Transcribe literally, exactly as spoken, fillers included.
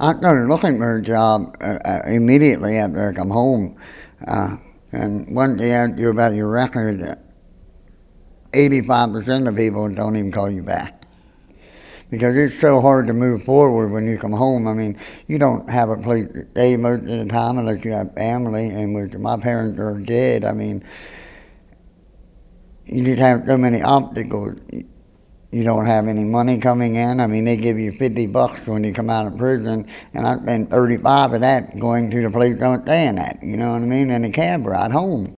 I started looking for a job uh, uh, immediately after I come home. Uh, and one day I asked you about your record, eighty-five percent of people don't even call you back. Because it's so hard to move forward when you come home. I mean, you don't have a place to stay most of the time unless you have family, and which my parents are dead. I mean, you just have so many obstacles. You don't have any money coming in. I mean, they give you fifty bucks when you come out of prison, and I spend thirty-five of that going to the place I'm staying at, you know what I mean, and a cab ride home.